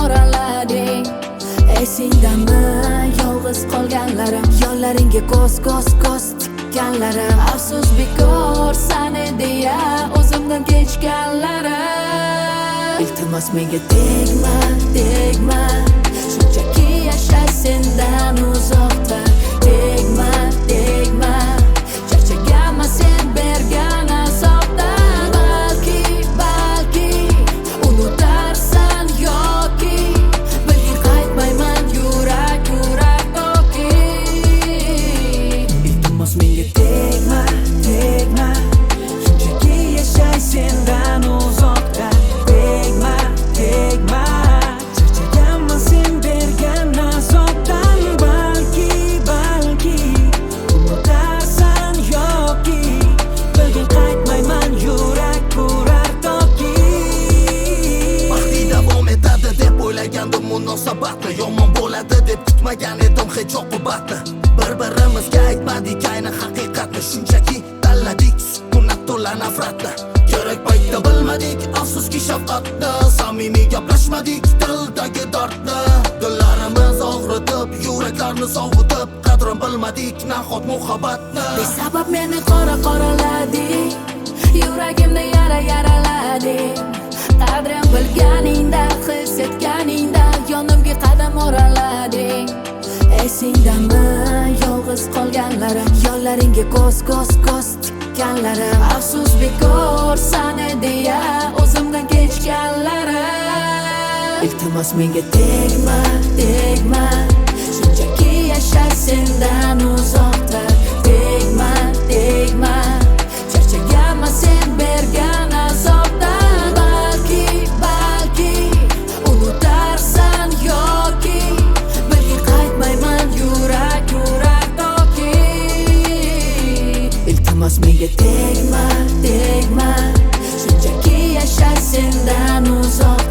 oralading. Esingdami yolg'iz qolganlarim, yo'llaringga ko'z tikkanlarim. Afsus bekor sani deya o'zimdan kechganlarim. Iltimos menga tegma, shunchaki yashay sendan uzoqda. Tegma, charchaganman sen bergan azobdan. Balki unutarsan yoki bilgin qaytmayman yurak toki. Iltimos menga tegma, shunchaki yashay sendan uzoqda. Tegma, charchaganman sen bergan azobdan. Balki unutarsan yoki bilgin qaytmayman yurak toki. Vaqti davom etadi deb o'ylagandim munosabatni, yomon bo'ladi deb kutmagan edim hech oqibatni. Bir-birimizga aytmadik ayni haqiqatni, shunchaki tanladik sukunat to'la nafratni. Kerak paytda bilmadik afsuski shafqatni, samimiy gaplashmadik dildagi dardni. Dillarimiz og'ritib, yuraklarni sovutib, qadrin bilmadik nahot muhabbatni. Besabab meni qoralading, yuragimda yaralading. Qadrim bilganingda, his etganingda yonimga qadam oralading. Esingdami yolg'iz qolganlarim, yo'llaringga ko'z tikkanlarim. Afsus bekor sani deya o'zimdan kechganlarim. Iltimos menga tegma, shunchaki yashay sendan uzoqda. Tegma, charchaganman sen bergan azobdan. Balki unutarsan yoki bilgin qaytmayman yurak toki. Iltimos menga tegma, shunchaki yashay sendan uzoqda.